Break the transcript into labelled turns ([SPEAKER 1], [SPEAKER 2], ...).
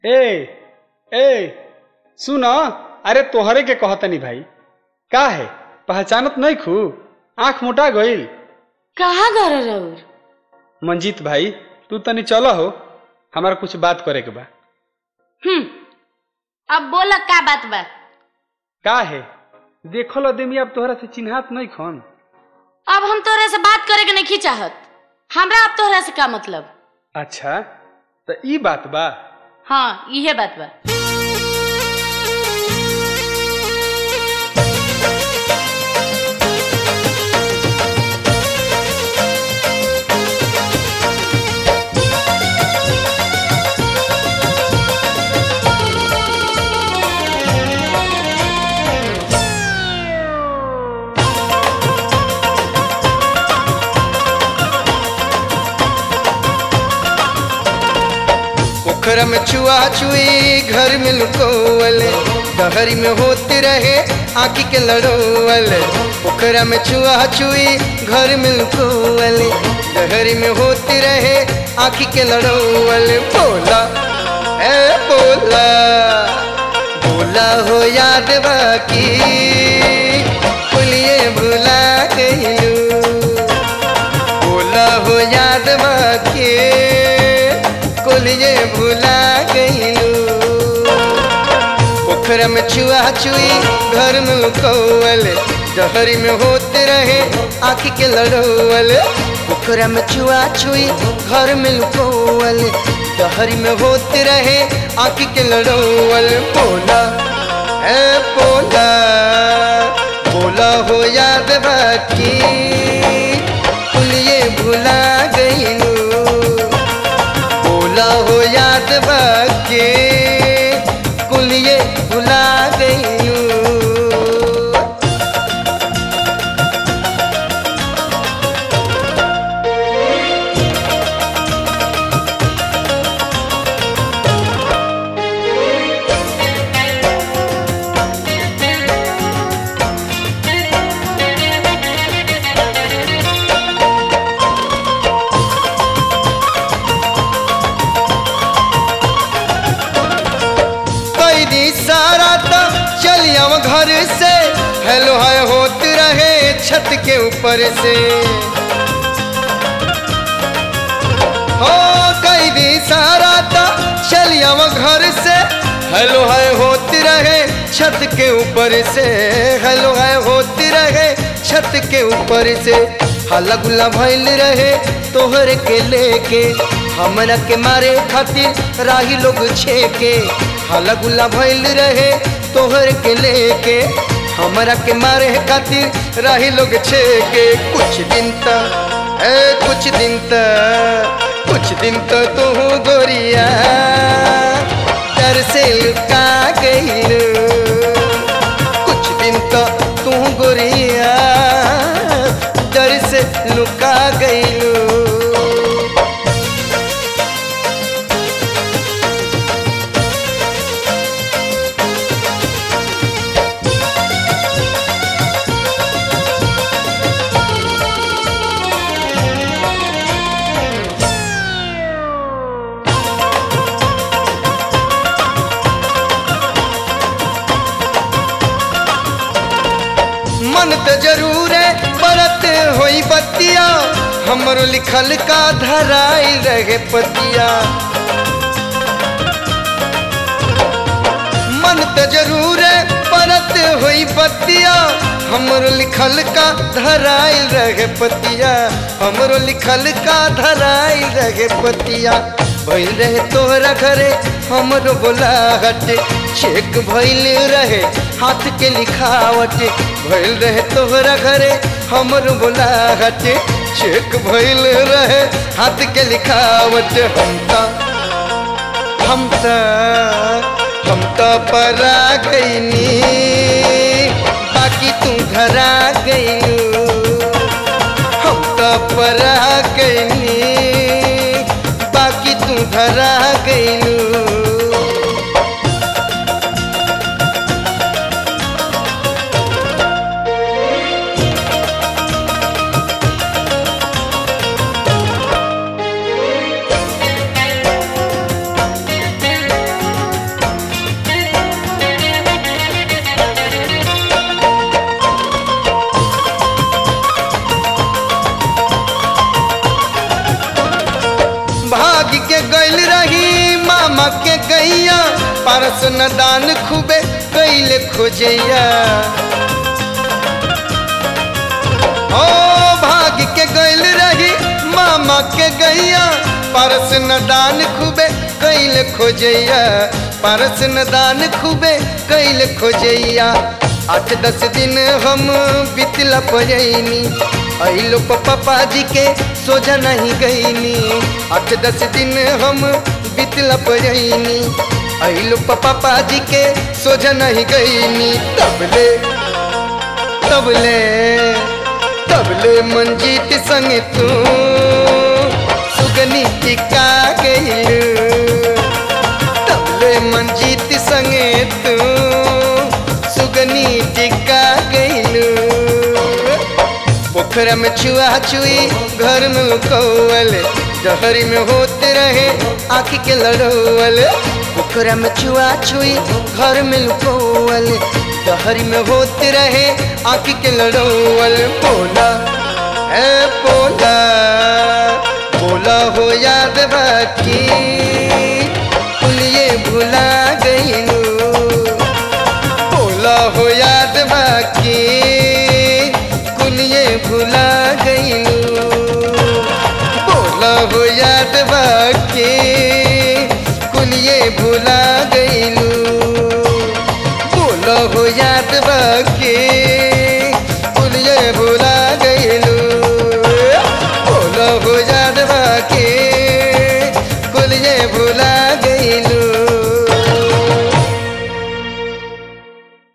[SPEAKER 1] ए ए सुन, अरे तोहरे के कहतनी भाई। का है पहचानत नहीं खू? आंख मोटा गईल।
[SPEAKER 2] कहाँ घर रउर?
[SPEAKER 1] मंजीत भाई तू तनी चलो हो, हमारा कुछ बात करे के बा।
[SPEAKER 2] अब बोला का बात बा?
[SPEAKER 1] का है देखल अदमी अब तोहरा से चिन्हात नहीं खन।
[SPEAKER 2] अब हम तोहरा से बात करे के नहीं चाहत। हमरा अब तोहरा से का मतलब?
[SPEAKER 1] अच्छा तो ई बात बा।
[SPEAKER 2] हाँ इहे बात बा।
[SPEAKER 3] पोखरा में छुआ छुई घर में लुकोवल, दहरी में होते रहे आँखी के लड़ोवल। पोखरा में छुआ छुई घर में लुकोवल, दहरी में होते रहे आँखी के लड़ोवल। बोला ए बोला बोला हो याद बाकी बोलिए भुला गईलू। बोला हो याद बाकी कोलिए भुला गईलू। पोखरा में छुआ छुई घर में लुकोवल, दहरी में होते रहे आँखी के लड़ोवल। पोखरा में छुआ छुई घर में लुकोवल, दहरी में होते रहे आँखी के लड़ोवल। बोला ए बोला बोला हो याद बाकी कोलिए भुला गईलू। बोला हो याद बाकी कुलिए भुला गईलू। सारा तो चलिया घर से हेलो हाय होते रहे छत के ऊपर से। हो कई दी सारा तो चलिया घर से हेलो हाय होते रहे छत के ऊपर से। हेलो हाय होते रहे छत के ऊपर से। हल्ला गुल्ला भइल रहे तोहर के लेके, हमरा के मारे खातिर राही लोग छेके। हल्ला गुल्ला भइल रहे तोहर के लेके, हमरा के मारे खातिर राही लोग छेके। कुछ दिन तो तू गोरिया डर से लुका गईलू। कुछ दिन तो तू गोरिया डर से लुका गईलू। मन तो जरूर है बरत होई बतिया, हमरो लिखल का धराई रहे पतिया। मन तो जरूर है बरत होई बतिया, हमरो लिखल का धराई रहे पतिया। हमरो लिखल का धराई रहे पतिया। भइल रहे तोहरा घरे हमरो बोलाहट, चेक भइल रहे हाथ के लिखावट। भइल रहे तोहरा घरे हमरो बोलाहट, चेक भइल रहे हाथ के लिखावट। हम तो परा गईनी बाकी तू धरा गईलू। हम तो परा गईनी बाकी तू धरा गईलू। गैया पारस न दान खूबे कैले खोजैया ओ भाग के गैल रही मामा के गैया पारस न दान खूबे कैले खोजैया पारस न दान खूबे कैले खोजैया 8-10 दिन हम बितला पजैनी अइलो पापा जी के सोझा नहीं गईनी 8-10 दिन हम बितला पजैनी अइलो पापा जी के सोझा नहीं गईनी तबले तबले तबले मंजीत संग तू सुगनी टिका गइलू तबले मंजीत संग तू सुगनी टिका गइलू पोखरा में छुआ छुई घर में लुकौल डहरी में होते रहे आँखी के लड़ौल पोखरा में छुआ छुई घर में लुकौल डहरी में होते रहे आँखी के लड़ौल बोला ए बोला बोला हो याद बाकी